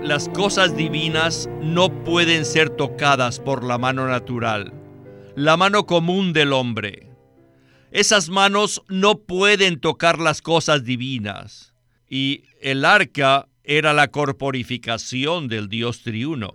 Las cosas divinas no pueden ser tocadas por la mano natural, la mano común del hombre. Esas manos no pueden tocar las cosas divinas. Y el arca era la corporificación del Dios triuno.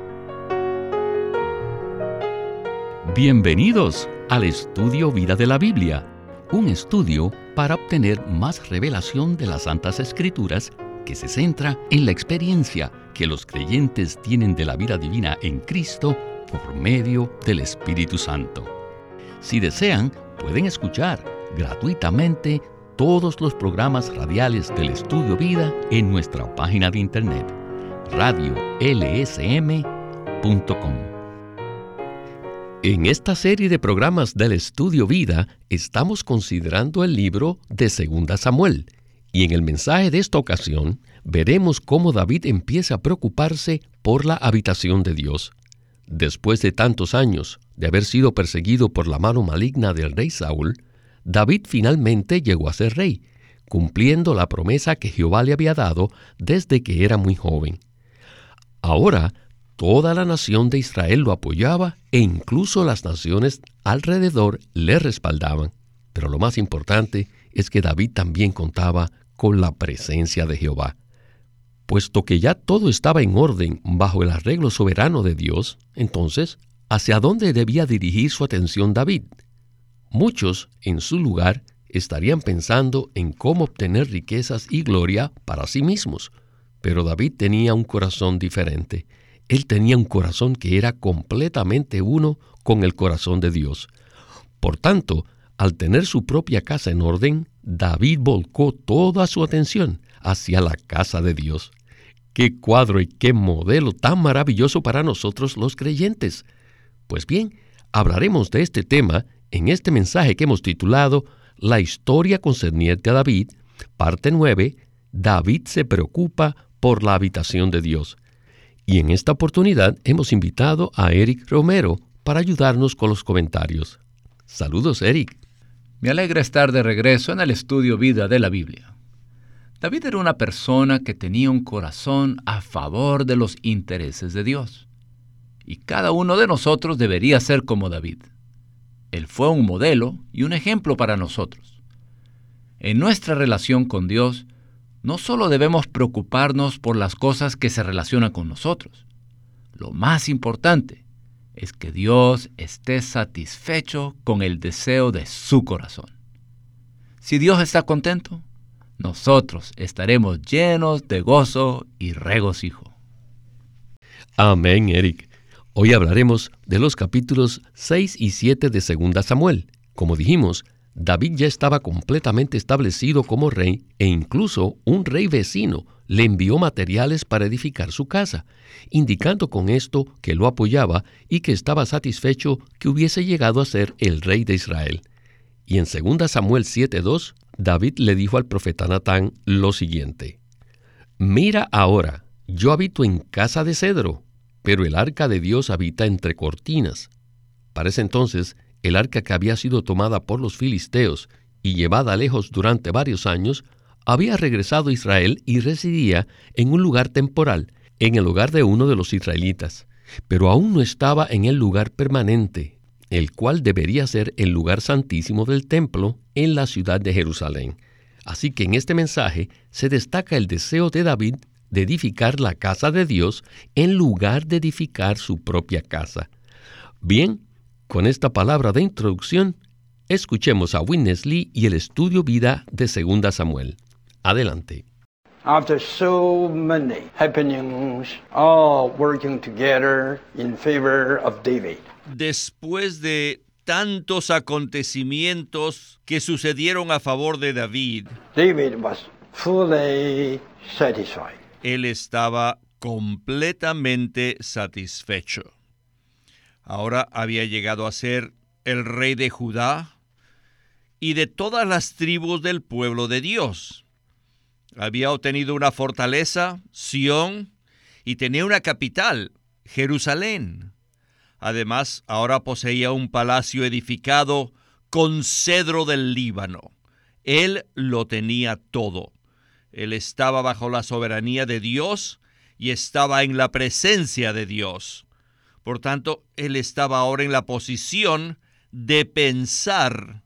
Bienvenidos al Estudio Vida de la Biblia, un estudio para obtener más revelación de las Santas Escrituras que se centra en la experiencia que los creyentes tienen de la vida divina en Cristo por medio del Espíritu Santo. Si desean, pueden escuchar gratuitamente todos los programas radiales del Estudio Vida en nuestra página de internet, radiolsm.com. En esta serie de programas del Estudio Vida estamos considerando el libro de 2 Samuel, y en el mensaje de esta ocasión veremos cómo David empieza a preocuparse por la habitación de Dios. Después de tantos años de haber sido perseguido por la mano maligna del rey Saúl, David finalmente llegó a ser rey, cumpliendo la promesa que Jehová le había dado desde que era muy joven. Ahora, toda la nación de Israel lo apoyaba e incluso las naciones alrededor le respaldaban. Pero lo más importante es que David también contaba con la presencia de Jehová. Puesto que ya todo estaba en orden bajo el arreglo soberano de Dios, entonces, ¿hacia dónde debía dirigir su atención David? Muchos, en su lugar, estarían pensando en cómo obtener riquezas y gloria para sí mismos. Pero David tenía un corazón diferente. Él tenía un corazón que era completamente uno con el corazón de Dios. Por tanto, al tener su propia casa en orden, David volcó toda su atención hacia la casa de Dios. ¡Qué cuadro y qué modelo tan maravilloso para nosotros los creyentes! Pues bien, hablaremos de este tema en este mensaje que hemos titulado La historia concerniente a David, parte 9, David se preocupa por la habitación de Dios. Y en esta oportunidad hemos invitado a Eric Romero para ayudarnos con los comentarios. Saludos, Eric. Me alegra estar de regreso en el Estudio Vida de la Biblia. David era una persona que tenía un corazón a favor de los intereses de Dios. Y cada uno de nosotros debería ser como David. Él fue un modelo y un ejemplo para nosotros. En nuestra relación con Dios, no solo debemos preocuparnos por las cosas que se relacionan con nosotros. Lo más importante es que Dios esté satisfecho con el deseo de su corazón. Si Dios está contento, nosotros estaremos llenos de gozo y regocijo. Amén, Eric. Hoy hablaremos de los capítulos 6 y 7 de 2 Samuel. Como dijimos, David ya estaba completamente establecido como rey e incluso un rey vecino le envió materiales para edificar su casa, indicando con esto que lo apoyaba y que estaba satisfecho que hubiese llegado a ser el rey de Israel. Y en 2 Samuel 7:2, David le dijo al profeta Natán lo siguiente: «Mira ahora, yo habito en casa de cedro, pero el arca de Dios habita entre cortinas». Para ese entonces, el arca que había sido tomada por los filisteos y llevada lejos durante varios años, había regresado a Israel y residía en un lugar temporal, en el hogar de uno de los israelitas, pero aún no estaba en el lugar permanente, el cual debería ser el lugar santísimo del templo en la ciudad de Jerusalén. Así que en este mensaje se destaca el deseo de David de edificar la casa de Dios en lugar de edificar su propia casa. Bien, con esta palabra de introducción, escuchemos a Witness Lee y el Estudio Vida de 2 Samuel. Adelante. After so many happenings, all working together in favor of David. Después de tantos acontecimientos que sucedieron a favor de David, David was fully satisfied. Él estaba completamente satisfecho. Ahora había llegado a ser el rey de Judá y de todas las tribus del pueblo de Dios. Había obtenido una fortaleza, Sión, y tenía una capital, Jerusalén. Además, ahora poseía un palacio edificado con cedro del Líbano. Él lo tenía todo. Él estaba bajo la soberanía de Dios y estaba en la presencia de Dios. Por tanto, él estaba ahora en la posición de pensar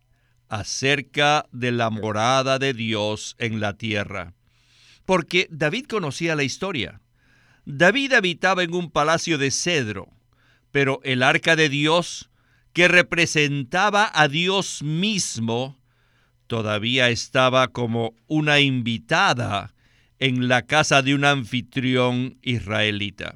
acerca de la morada de Dios en la tierra. Porque David conocía la historia. David habitaba en un palacio de cedro, pero el arca de Dios, que representaba a Dios mismo, todavía estaba como una invitada en la casa de un anfitrión israelita.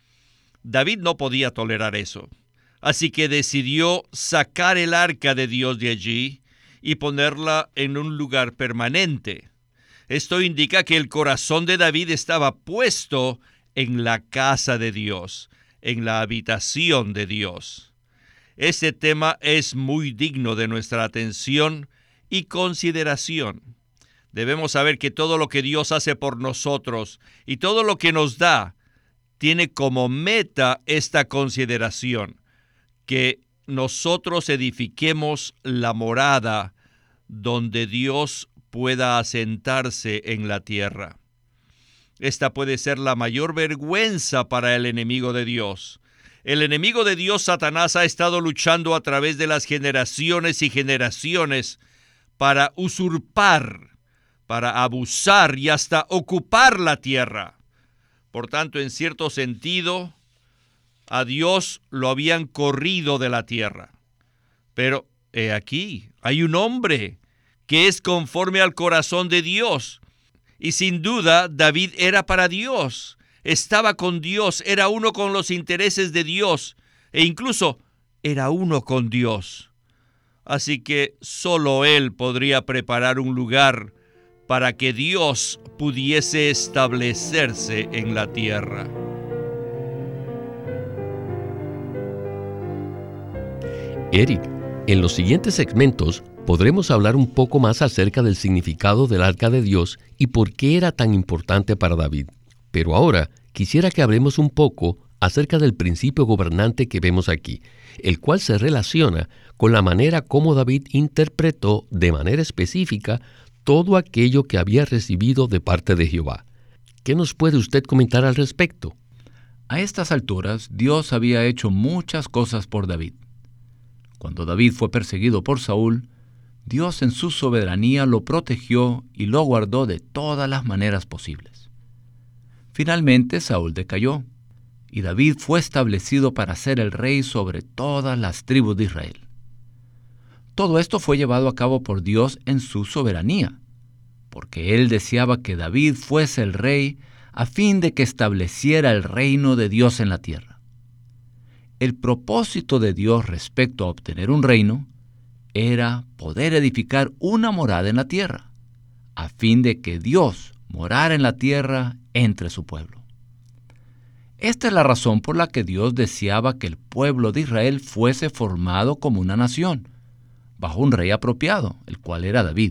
David no podía tolerar eso, así que decidió sacar el arca de Dios de allí y ponerla en un lugar permanente. Esto indica que el corazón de David estaba puesto en la casa de Dios, en la habitación de Dios. Este tema es muy digno de nuestra atención y consideración. Debemos saber que todo lo que Dios hace por nosotros y todo lo que nos da tiene como meta esta consideración, que nosotros edifiquemos la morada donde Dios pueda asentarse en la tierra. Esta puede ser la mayor vergüenza para el enemigo de Dios. El enemigo de Dios, Satanás, ha estado luchando a través de las generaciones y generaciones para usurpar, para abusar y hasta ocupar la tierra. Por tanto, en cierto sentido, a Dios lo habían corrido de la tierra. Pero he aquí, hay un hombre que es conforme al corazón de Dios. Y sin duda, David era para Dios. Estaba con Dios, era uno con los intereses de Dios e incluso era uno con Dios. Así que solo él podría preparar un lugar para que Dios pudiese establecerse en la tierra. Eric, en los siguientes segmentos podremos hablar un poco más acerca del significado del arca de Dios y por qué era tan importante para David. Pero ahora quisiera que hablemos un poco acerca del principio gobernante que vemos aquí, el cual se relaciona con la manera como David interpretó de manera específica todo aquello que había recibido de parte de Jehová. ¿Qué nos puede usted comentar al respecto? A estas alturas, Dios había hecho muchas cosas por David. Cuando David fue perseguido por Saúl, Dios en su soberanía lo protegió y lo guardó de todas las maneras posibles. Finalmente Saúl decayó, y David fue establecido para ser el rey sobre todas las tribus de Israel. Todo esto fue llevado a cabo por Dios en su soberanía, porque Él deseaba que David fuese el rey a fin de que estableciera el reino de Dios en la tierra. El propósito de Dios respecto a obtener un reino era poder edificar una morada en la tierra, a fin de que Dios morara en la tierra entre su pueblo. Esta es la razón por la que Dios deseaba que el pueblo de Israel fuese formado como una nación, bajo un rey apropiado, el cual era David.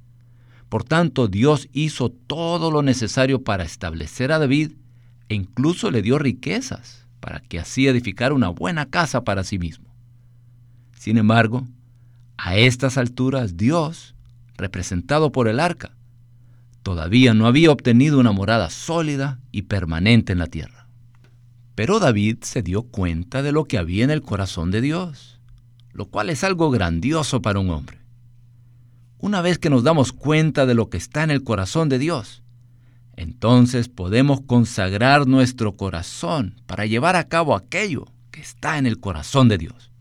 Por tanto, Dios hizo todo lo necesario para establecer a David e incluso le dio riquezas para que así edificara una buena casa para sí mismo. Sin embargo, a estas alturas Dios, representado por el arca, todavía no había obtenido una morada sólida y permanente en la tierra. Pero David se dio cuenta de lo que había en el corazón de Dios, lo cual es algo grandioso para un hombre. Una vez que nos damos cuenta de lo que está en el corazón de Dios, entonces podemos consagrar nuestro corazón para llevar a cabo aquello que está en el corazón de Dios.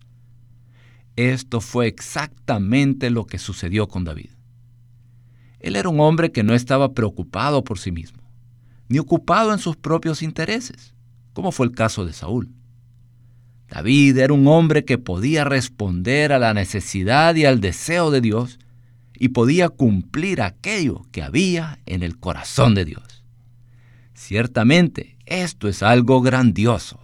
Esto fue exactamente lo que sucedió con David. Él era un hombre que no estaba preocupado por sí mismo, ni ocupado en sus propios intereses, como fue el caso de Saúl. David era un hombre que podía responder a la necesidad y al deseo de Dios y podía cumplir aquello que había en el corazón de Dios. Ciertamente, esto es algo grandioso.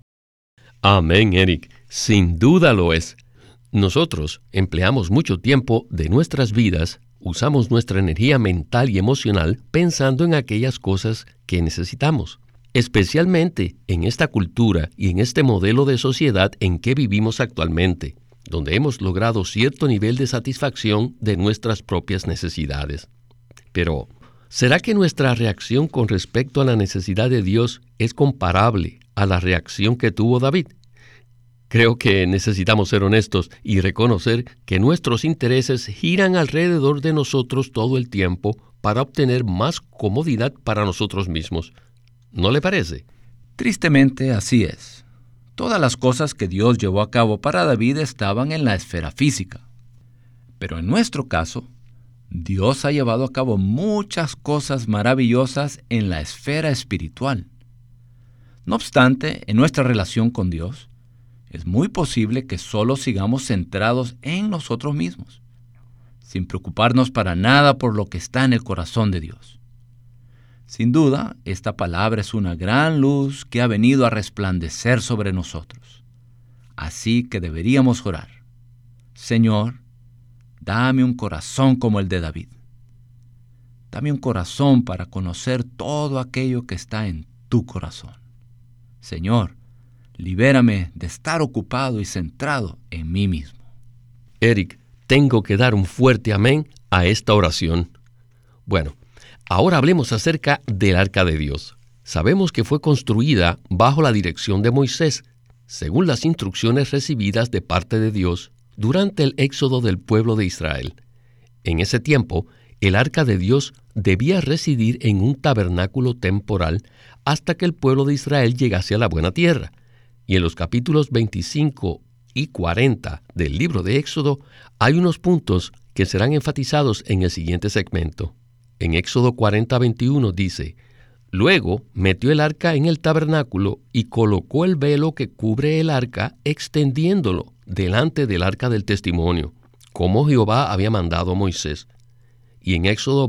Amén, Eric. Sin duda lo es. Nosotros empleamos mucho tiempo de nuestras vidas, usamos nuestra energía mental y emocional pensando en aquellas cosas que necesitamos, especialmente en esta cultura y en este modelo de sociedad en que vivimos actualmente, donde hemos logrado cierto nivel de satisfacción de nuestras propias necesidades. Pero, ¿Será que nuestra reacción con respecto a la necesidad de Dios es comparable a la reacción que tuvo David? Creo que necesitamos ser honestos y reconocer que nuestros intereses giran alrededor de nosotros todo el tiempo para obtener más comodidad para nosotros mismos. ¿No le parece? Tristemente, así es. Todas las cosas que Dios llevó a cabo para David estaban en la esfera física. Pero en nuestro caso, Dios ha llevado a cabo muchas cosas maravillosas en la esfera espiritual. No obstante, en nuestra relación con Dios, es muy posible que solo sigamos centrados en nosotros mismos, sin preocuparnos para nada por lo que está en el corazón de Dios. Sin duda, esta palabra es una gran luz que ha venido a resplandecer sobre nosotros. Así que deberíamos orar: Señor, dame un corazón como el de David. Dame un corazón para conocer todo aquello que está en tu corazón. Señor, libérame de estar ocupado y centrado en mí mismo. Eric, tengo que dar un fuerte amén a esta oración. Bueno, ahora hablemos acerca del Arca de Dios. Sabemos que fue construida bajo la dirección de Moisés, según las instrucciones recibidas de parte de Dios durante el éxodo del pueblo de Israel. En ese tiempo, el Arca de Dios debía residir en un tabernáculo temporal hasta que el pueblo de Israel llegase a la buena tierra. Y en los capítulos 25 y 40 del libro de Éxodo hay unos puntos que serán enfatizados en el siguiente segmento. En Éxodo 40:21 dice: Luego metió el arca en el tabernáculo y colocó el velo que cubre el arca, extendiéndolo delante del arca del testimonio, como Jehová había mandado a Moisés. Y en Éxodo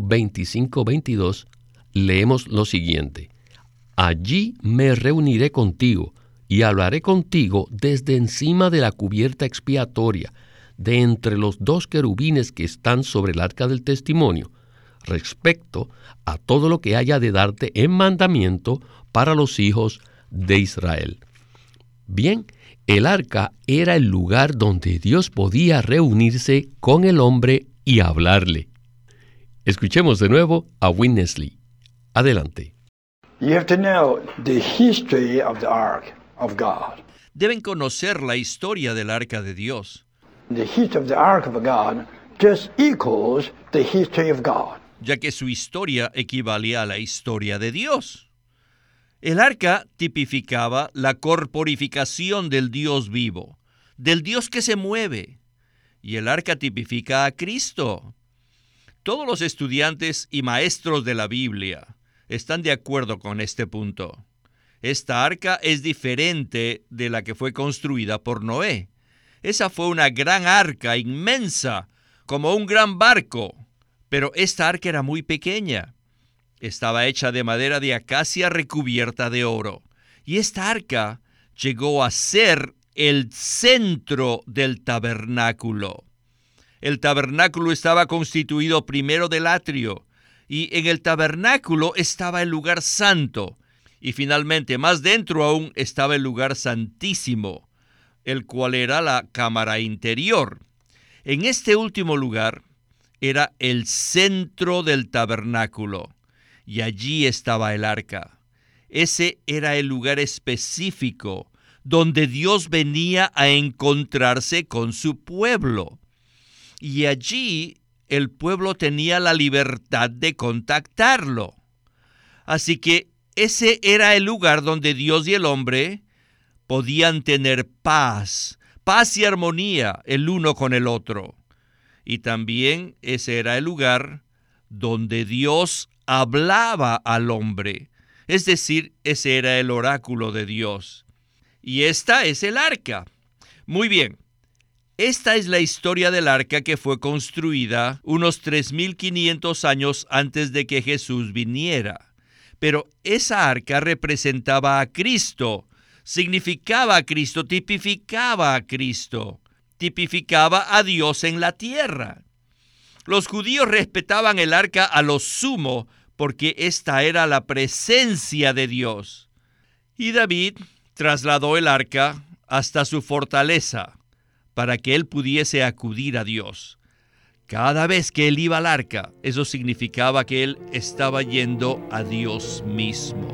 25:22 leemos lo siguiente: Allí me reuniré contigo y hablaré contigo desde encima de la cubierta expiatoria, de entre los dos querubines que están sobre el arca del testimonio, respecto a todo lo que haya de darte en mandamiento para los hijos de Israel. Bien, el arca era el lugar donde Dios podía reunirse con el hombre y hablarle. Escuchemos de nuevo a Win Nestle. Adelante. You have to know the history of the Ark of God. Deben conocer la historia del Arca de Dios. The history of the Ark of God just equals the history of God. Ya que su historia equivalía a la historia de Dios. El arca tipificaba la corporificación del Dios vivo, del Dios que se mueve, y el arca tipifica a Cristo. Todos los estudiantes y maestros de la Biblia están de acuerdo con este punto. Esta arca es diferente de la que fue construida por Noé. Esa fue una gran arca inmensa, como un gran barco. Pero esta arca era muy pequeña. Estaba hecha de madera de acacia recubierta de oro. Y esta arca llegó a ser el centro del tabernáculo. El tabernáculo estaba constituido primero del atrio, y en el tabernáculo estaba el lugar santo. Y finalmente, más dentro aún, estaba el lugar santísimo, el cual era la cámara interior. En este último lugar era el centro del tabernáculo, y allí estaba el arca. Ese era el lugar específico donde Dios venía a encontrarse con su pueblo. Y allí el pueblo tenía la libertad de contactarlo. Así que ese era el lugar donde Dios y el hombre podían tener paz y armonía el uno con el otro. Y también ese era el lugar donde Dios hablaba al hombre. Es decir, ese era el oráculo de Dios. Y esta es el arca. Muy bien. Esta es la historia del arca que fue construida unos 3,500 años antes de que Jesús viniera. Pero esa arca representaba a Cristo, significaba a Cristo, tipificaba a Cristo, tipificaba a Dios en la tierra. Los judíos respetaban el arca a lo sumo porque esta era la presencia de Dios. Y David trasladó el arca hasta su fortaleza para que él pudiese acudir a Dios. Cada vez que él iba al arca, eso significaba que él estaba yendo a Dios mismo.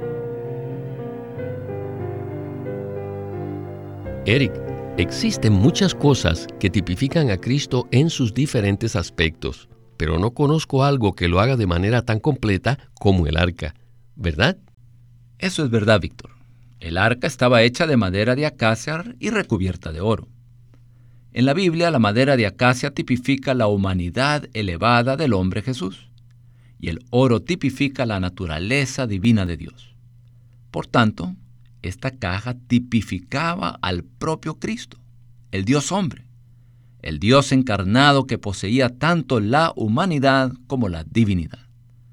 Eric, existen muchas cosas que tipifican a Cristo en sus diferentes aspectos, pero no conozco algo que lo haga de manera tan completa como el arca, ¿verdad? Eso es verdad, Víctor. El arca estaba hecha de madera de acacia y recubierta de oro. En la Biblia, la madera de acacia tipifica la humanidad elevada del hombre Jesús, y el oro tipifica la naturaleza divina de Dios. Por tanto, esta caja tipificaba al propio Cristo, el Dios hombre, el Dios encarnado que poseía tanto la humanidad como la divinidad.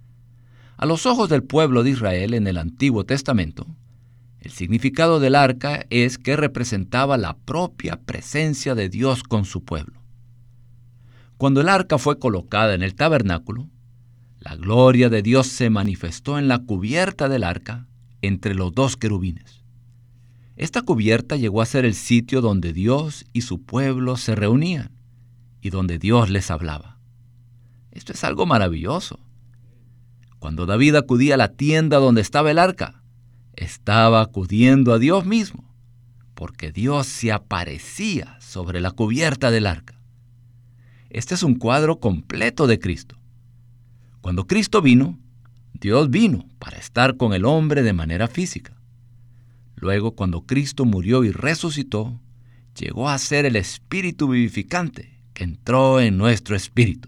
A los ojos del pueblo de Israel en el Antiguo Testamento, el significado del arca es que representaba la propia presencia de Dios con su pueblo. Cuando el arca fue colocada en el tabernáculo, la gloria de Dios se manifestó en la cubierta del arca entre los dos querubines. Esta cubierta llegó a ser el sitio donde Dios y su pueblo se reunían y donde Dios les hablaba. Esto es algo maravilloso. Cuando David acudía a la tienda donde estaba el arca, estaba acudiendo a Dios mismo, porque Dios se aparecía sobre la cubierta del arca. Este es un cuadro completo de Cristo. Cuando Cristo vino, Dios vino para estar con el hombre de manera física. Luego, cuando Cristo murió y resucitó, llegó a ser el Espíritu vivificante que entró en nuestro espíritu.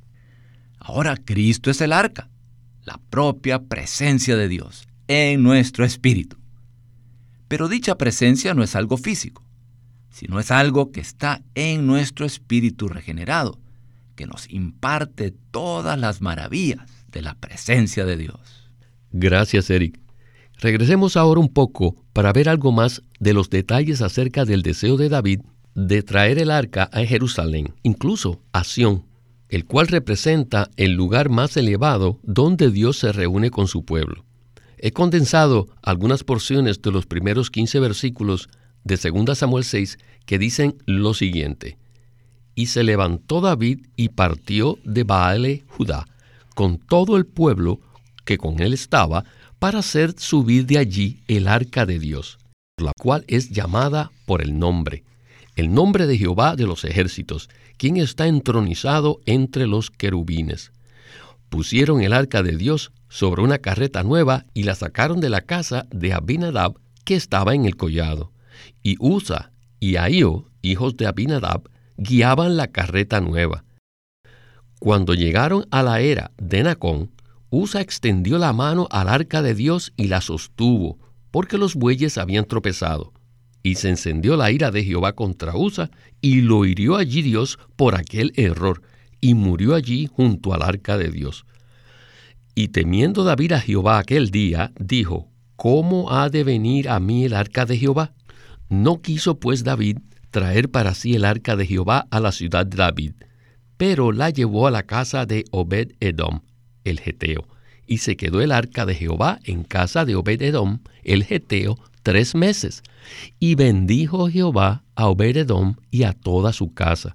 Ahora Cristo es el arca, la propia presencia de Dios en nuestro espíritu. Pero dicha presencia no es algo físico, sino es algo que está en nuestro espíritu regenerado, que nos imparte todas las maravillas de la presencia de Dios. Gracias, Eric. Regresemos ahora un poco para ver algo más de los detalles acerca del deseo de David de traer el arca a Jerusalén, incluso a Sión, el cual representa el lugar más elevado donde Dios se reúne con su pueblo. He condensado algunas porciones de los primeros 15 versículos de 2 Samuel 6 que dicen lo siguiente: Y se levantó David y partió de Baale Judá, con todo el pueblo que con él estaba, para hacer subir de allí el arca de Dios, la cual es llamada por el nombre de Jehová de los ejércitos, quien está entronizado entre los querubines. Pusieron el arca de Dios sobre una carreta nueva y la sacaron de la casa de Abinadab, que estaba en el collado. Y Uza y Ahío, hijos de Abinadab, guiaban la carreta nueva. Cuando llegaron a la era de Nacón, Uza extendió la mano al arca de Dios y la sostuvo, porque los bueyes habían tropezado. Y se encendió la ira de Jehová contra Uza, y lo hirió allí Dios por aquel error, y murió allí junto al arca de Dios. Y temiendo David a Jehová aquel día, dijo: ¿Cómo ha de venir a mí el arca de Jehová? No quiso pues David traer para sí el arca de Jehová a la ciudad de David, pero la llevó a la casa de Obed-Edom, el geteo, y se quedó el arca de Jehová en casa de Obed-Edom, el geteo, 3 meses. Y bendijo Jehová a Obed-Edom y a toda su casa.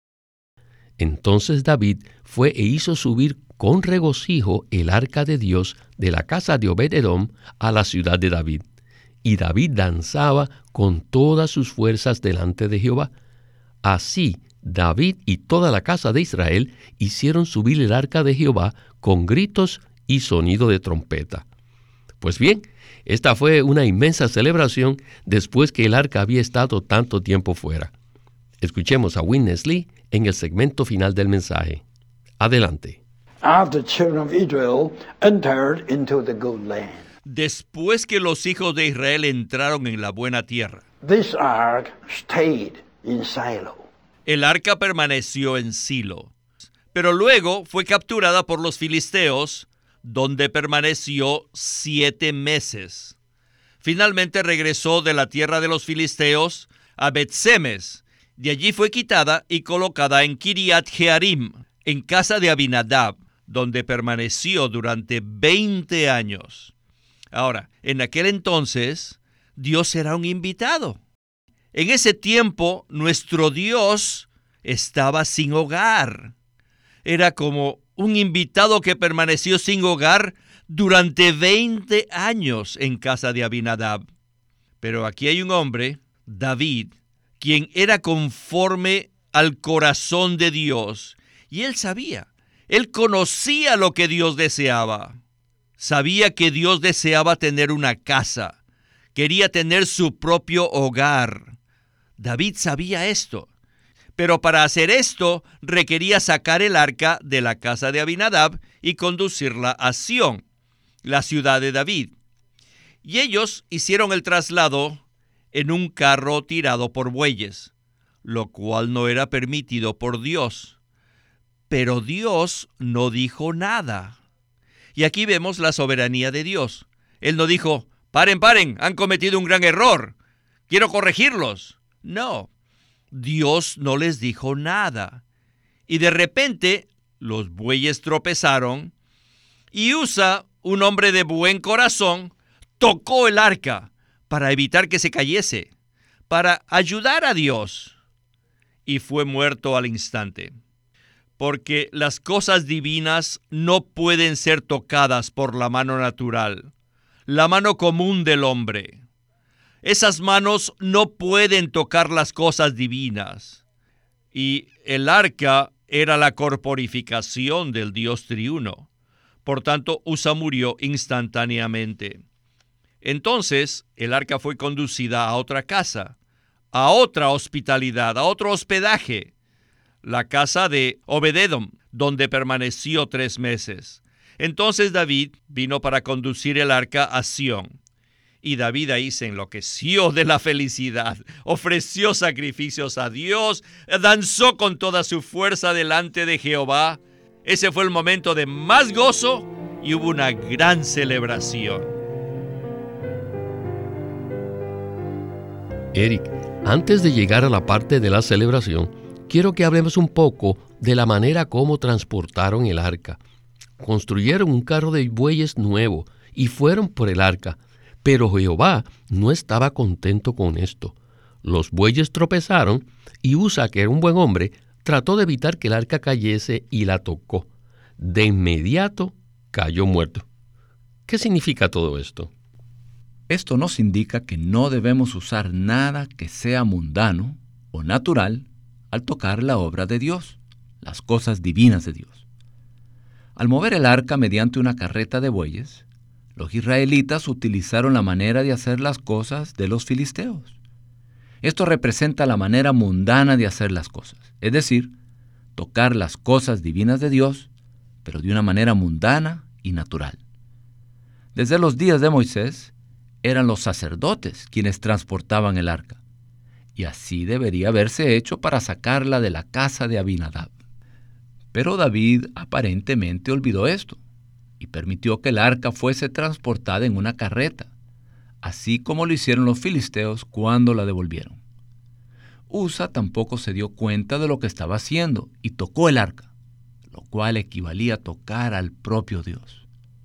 Entonces David fue e hizo subir con regocijo el arca de Dios de la casa de Obed-Edom a la ciudad de David. Y David danzaba con todas sus fuerzas delante de Jehová. Así David y toda la casa de Israel hicieron subir el arca de Jehová con gritos y sonido de trompeta. Pues bien, esta fue una inmensa celebración después que el arca había estado tanto tiempo fuera. Escuchemos a Witness Lee en el segmento final del mensaje. Adelante. After the children of Israel entered into the good land, Después que los hijos de Israel entraron en la buena tierra, this ark stayed in Shiloh. el arca permaneció en Silo, pero luego fue capturada por los filisteos, donde permaneció 7 meses. Finalmente regresó de la tierra de los filisteos a Bet-Semes. De allí fue quitada y colocada en Kiriat Jearim, en casa de Abinadab, donde permaneció durante 20 años. Ahora, en aquel entonces, Dios era un invitado. En ese tiempo, nuestro Dios estaba sin hogar. era como un invitado que permaneció sin hogar durante 20 años en casa de Abinadab. Pero aquí hay un hombre, David, quien era conforme al corazón de Dios. Y él sabía, él conocía lo que Dios deseaba. Sabía que Dios deseaba tener una casa, quería tener su propio hogar. David sabía esto, pero para hacer esto requería sacar el arca de la casa de Abinadab y conducirla a Sión, la ciudad de David. Y ellos hicieron el traslado en un carro tirado por bueyes, lo cual no era permitido por Dios. Pero Dios no dijo nada. Y aquí vemos la soberanía de Dios. Él no dijo, paren, han cometido un gran error, quiero corregirlos. No, Dios no les dijo nada. Y de repente los bueyes tropezaron y Usa, un hombre de buen corazón, tocó el arca para evitar que se cayese, para ayudar a Dios. Y fue muerto al instante. Porque las cosas divinas no pueden ser tocadas por la mano natural, la mano común del hombre. Esas manos no pueden tocar las cosas divinas. Y el arca era la corporificación del Dios triuno. Por tanto, Usa murió instantáneamente. Entonces, el arca fue conducida a otra casa, a otra hospitalidad, a otro hospedaje, la casa de Obed-Edom, donde permaneció 3 meses. Entonces David vino para conducir el arca a Sión. Y David ahí se enloqueció de la felicidad, ofreció sacrificios a Dios, danzó con toda su fuerza delante de Jehová. Ese fue el momento de más gozo y hubo una gran celebración. Eric, antes de llegar a la parte de la celebración, quiero que hablemos un poco de la manera como transportaron el arca. Construyeron un carro de bueyes nuevo y fueron por el arca, pero Jehová no estaba contento con esto. Los bueyes tropezaron y Usa, que era un buen hombre, trató de evitar que el arca cayese y la tocó. De inmediato cayó muerto. ¿Qué significa todo esto? Esto nos indica que no debemos usar nada que sea mundano o natural al tocar la obra de Dios, las cosas divinas de Dios. Al mover el arca mediante una carreta de bueyes, los israelitas utilizaron la manera de hacer las cosas de los filisteos. Esto representa la manera mundana de hacer las cosas, es decir, tocar las cosas divinas de Dios, pero de una manera mundana y natural. Desde los días de Moisés, eran los sacerdotes quienes transportaban el arca, y así debería haberse hecho para sacarla de la casa de Abinadab. Pero David aparentemente olvidó esto, y permitió que el arca fuese transportada en una carreta, así como lo hicieron los filisteos cuando la devolvieron. Usa tampoco se dio cuenta de lo que estaba haciendo y tocó el arca, lo cual equivalía a tocar al propio Dios.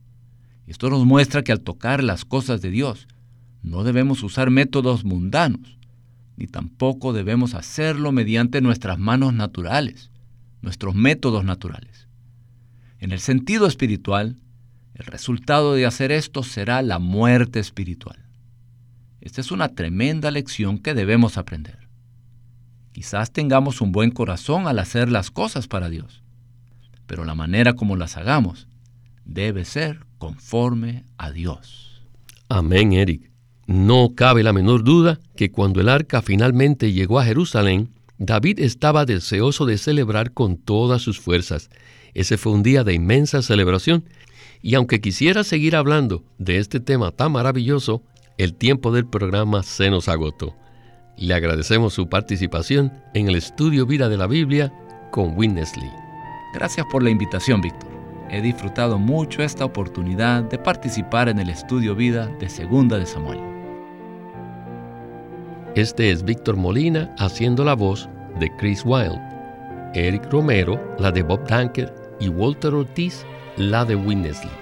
Esto nos muestra que al tocar las cosas de Dios, no debemos usar métodos mundanos, ni tampoco debemos hacerlo mediante nuestras manos naturales, nuestros métodos naturales. En el sentido espiritual, el resultado de hacer esto será la muerte espiritual. Esta es una tremenda lección que debemos aprender. Quizás tengamos un buen corazón al hacer las cosas para Dios, pero la manera como las hagamos debe ser conforme a Dios. Amén, Eric. No cabe la menor duda que cuando el arca finalmente llegó a Jerusalén, David estaba deseoso de celebrar con todas sus fuerzas. Ese fue un día de inmensa celebración. Y aunque quisiera seguir hablando de este tema tan maravilloso, el tiempo del programa se nos agotó. Le agradecemos su participación en el Estudio Vida de la Biblia con Witness Lee. Gracias por la invitación, Víctor. He disfrutado mucho esta oportunidad de participar en el Estudio Vida de Segunda de Samuel. Este es Víctor Molina haciendo la voz de Chris Wilde, Eric Romero la de Bob Danker y Walter Ortiz la de Witness Lee.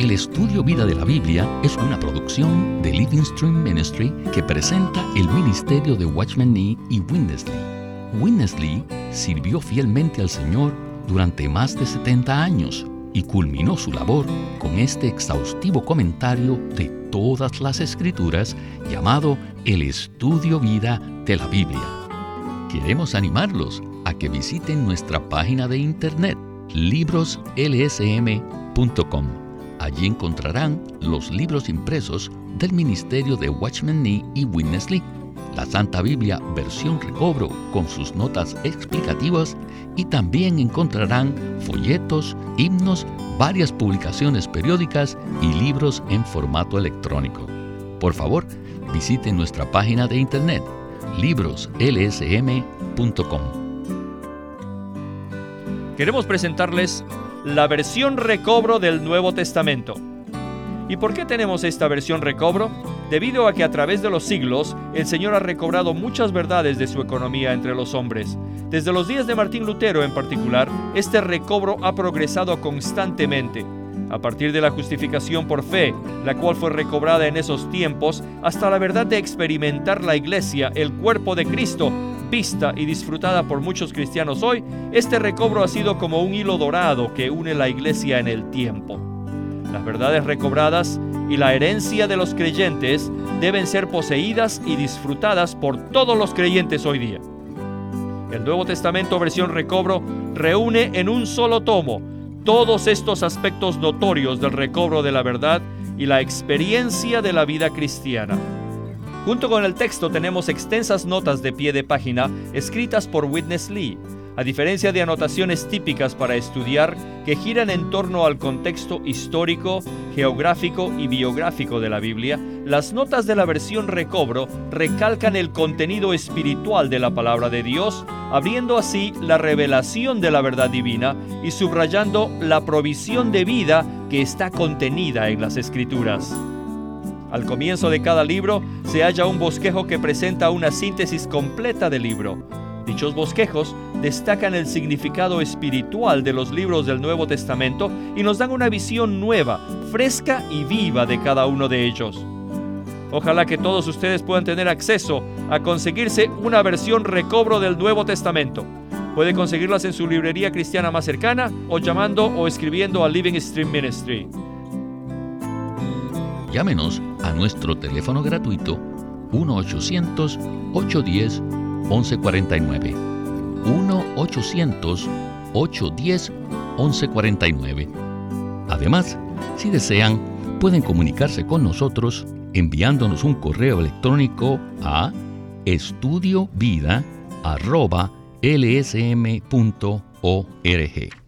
El Estudio Vida de la Biblia es una producción de Living Stream Ministry que presenta el ministerio de Watchman Nee y Witness Lee. Witness Lee sirvió fielmente al Señor durante más de 70 años y culminó su labor con este exhaustivo comentario de todas las Escrituras llamado El Estudio Vida de la Biblia. Queremos animarlos a que visiten nuestra página de internet libroslsm.com. Allí encontrarán los libros impresos del ministerio de Watchman Nee y Witness Lee, la Santa Biblia versión recobro con sus notas explicativas, y también encontrarán folletos, himnos, varias publicaciones periódicas y libros en formato electrónico. Por favor, visiten nuestra página de internet libroslsm.com. Queremos presentarles la versión recobro del Nuevo Testamento. ¿Y por qué tenemos esta versión recobro? Debido a que a través de los siglos, el Señor ha recobrado muchas verdades de su economía entre los hombres. Desde los días de Martín Lutero en particular, este recobro ha progresado constantemente. A partir de la justificación por fe, la cual fue recobrada en esos tiempos, hasta la verdad de experimentar la Iglesia, el cuerpo de Cristo, vista y disfrutada por muchos cristianos hoy, este recobro ha sido como un hilo dorado que une la Iglesia en el tiempo. Las verdades recobradas y la herencia de los creyentes deben ser poseídas y disfrutadas por todos los creyentes hoy día. El Nuevo Testamento versión recobro reúne en un solo tomo todos estos aspectos notorios del recobro de la verdad y la experiencia de la vida cristiana. Junto con el texto tenemos extensas notas de pie de página escritas por Witness Lee. A diferencia de anotaciones típicas para estudiar que giran en torno al contexto histórico, geográfico y biográfico de la Biblia, las notas de la versión recobro recalcan el contenido espiritual de la palabra de Dios, abriendo así la revelación de la verdad divina y subrayando la provisión de vida que está contenida en las Escrituras. Al comienzo de cada libro se halla un bosquejo que presenta una síntesis completa del libro. Dichos bosquejos destacan el significado espiritual de los libros del Nuevo Testamento y nos dan una visión nueva, fresca y viva de cada uno de ellos. Ojalá que todos ustedes puedan tener acceso a conseguirse una versión recobro del Nuevo Testamento. Puede conseguirlas en su librería cristiana más cercana o llamando o escribiendo a Living Stream Ministry. Llámenos a nuestro teléfono gratuito 1-800-810-1149. 1-800-810-1149. Además, si desean, pueden comunicarse con nosotros enviándonos un correo electrónico a estudiovida@lsm.org.